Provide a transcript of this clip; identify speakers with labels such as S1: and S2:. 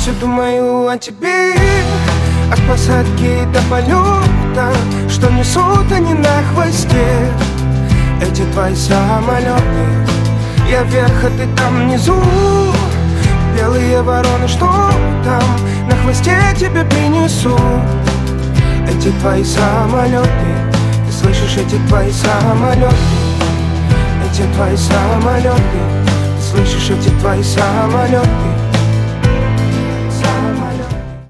S1: все думаю о тебе. От посадки до полета, что несут они на хвосте. Эти твои самолеты, я вверх, а ты там внизу. Белые вороны, что там на хвосте тебе принесу. Эти твои самолеты, ты слышишь, эти твои самолеты. Эти твои самолеты, ты слышишь, эти твои самолеты.